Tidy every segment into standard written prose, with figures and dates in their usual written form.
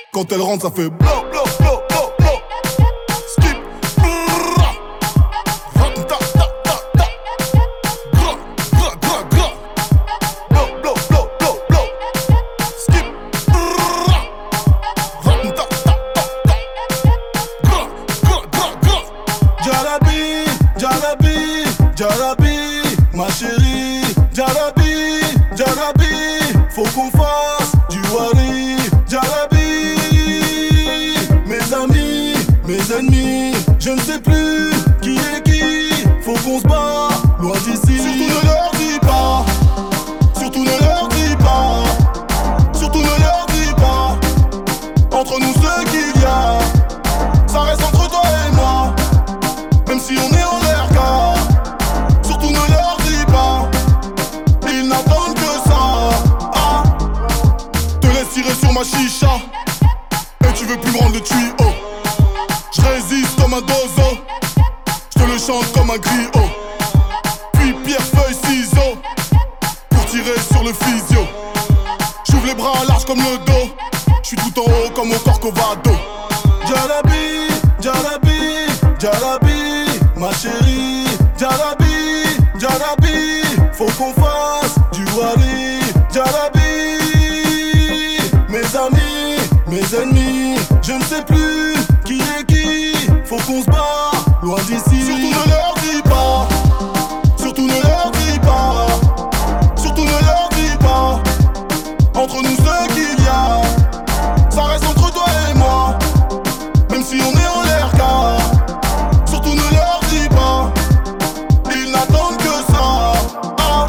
Quand elle rentre, ça fait blow, blow, blow, blow, blow. Skip. Ta, ta, ta, ta. Gra, gra, gra, gra. Blow, blow, blow, blow, blow. Skip. Ta, ta, ta, ta. Gra, gra, gra, gra. Jalabi, Jalabi, Jalabi, ma chérie. Jalabi, Jalabi, faut qu'on fasse du wari. Jalabi. Mes ennemis, je ne sais plus qui est qui. Faut qu'on se bat, loin d'ici. Surtout ne leur dis pas. Surtout ne leur dis pas. Surtout ne leur dis pas. Entre nous ce qu'il y a, ça reste entre toi et moi. Même si on est en l'air car. Surtout ne leur dis pas. Ils n'attendent que ça. Ah. Te laisse tirer sur ma chicha. Et tu veux plus me rendre le tuyau. Je résiste comme un dozo, je te le chante comme un griot. Puis pierre, feuille, ciseaux, pour tirer sur le physio. J'ouvre les bras larges comme le dos, je suis tout en haut comme au Corcovado. Jalabi, Jalabi, Jalabi, ma chérie. Jalabi, Jalabi, faut qu'on fasse du wari. Jalabi, mes amis, mes ennemis, je ne sais plus qui est qui. Faut qu'on se bat, loin d'ici. Surtout ne leur dis pas. Surtout ne leur dis pas. Surtout ne leur dis pas. Entre nous ce qu'il y a, ça reste entre toi et moi. Même si on est en l'air car. Surtout ne leur dis pas. Ils n'attendent que ça. Ah.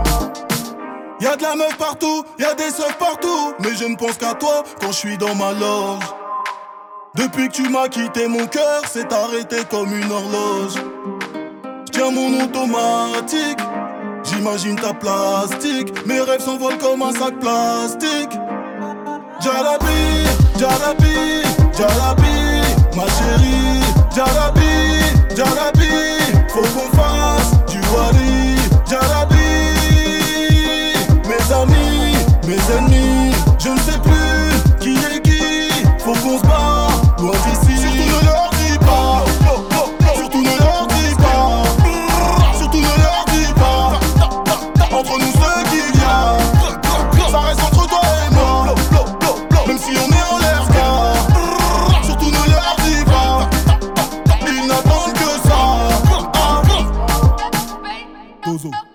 Y'a de la meuf partout, y'a des seufs partout. Mais je ne pense qu'à toi quand je suis dans ma loge. Depuis que tu m'as quitté, mon cœur s'est arrêté comme une horloge. J'tiens mon automatique, j'imagine ta plastique. Mes rêves s'envolent comme un sac plastique. Jalabi, Jalabi, Jalabi, ma chérie. Jalabi, Jalabi, faut qu'on fasse du wari. Jalabi, mes amis, mes ennemis, je ne sais plus qui est qui. Faut qu'on se bat, loin d'ici. Surtout ne leur dis pas. Surtout ne leur dis pas. Surtout ne leur dis pas. Entre nous ce qu'il y a, ça reste entre toi et moi. Même si on est en l'air car. Surtout ne leur dis pas. Ils n'attendent que ça. Dozo.